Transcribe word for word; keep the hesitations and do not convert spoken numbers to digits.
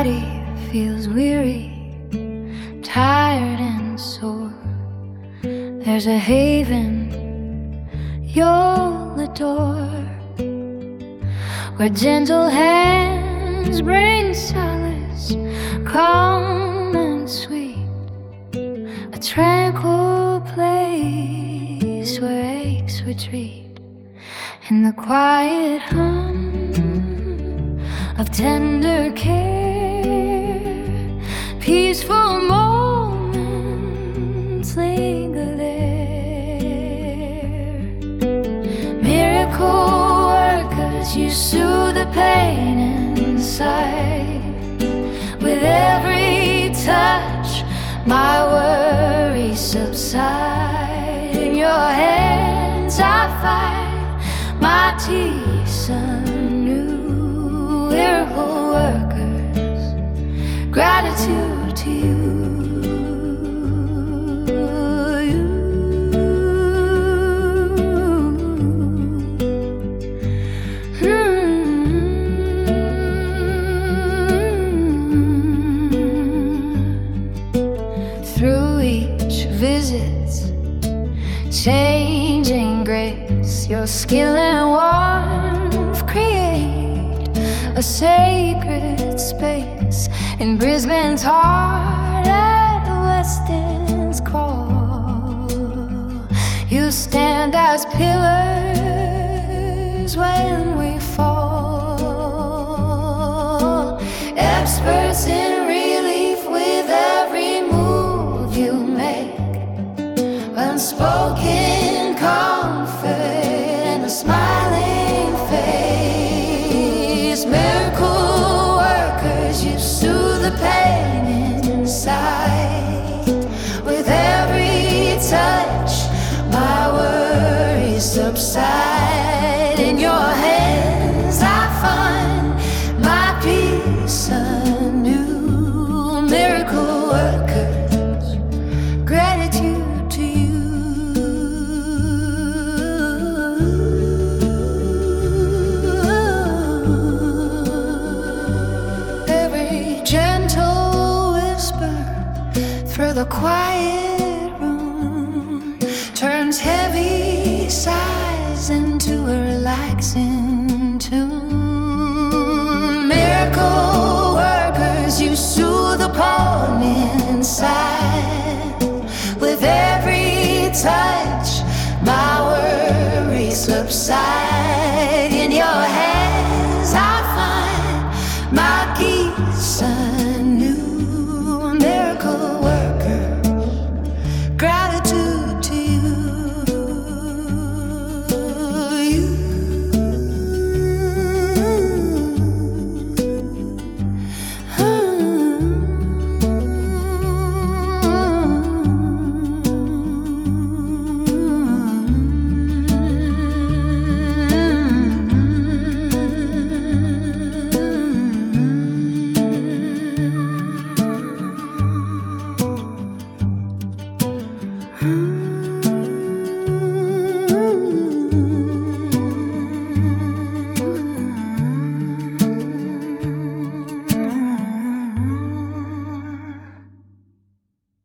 body feels weary, tired and sore. There's a haven you'll adore, where gentle hands bring solace, calm and sweet. A tranquil place where aches retreat, in the quiet hum of tender care. Peaceful moments linger there. Miracle workers, you soothe the pain inside. With every touch, my worries subside. In your hands I find my teeth anew. Miracle workers, gratitude to you. Through each visit's changing grace, your skill and warmth create a sacred space in Brisbane's heart and Weston's call. You stand as pillars when we fall, experts in relief with every move you make, unspoken comfort and a smiling face. Miracle workers, you soothe the pain inside. With every touch, my worries subside. In your hands I find my peace anew. Miracle workers, gratitude to you. Through the quiet room turns heavy sighs into a relaxing tune. Miracle workers, you soothe the pain inside. With every touch, my worries subside.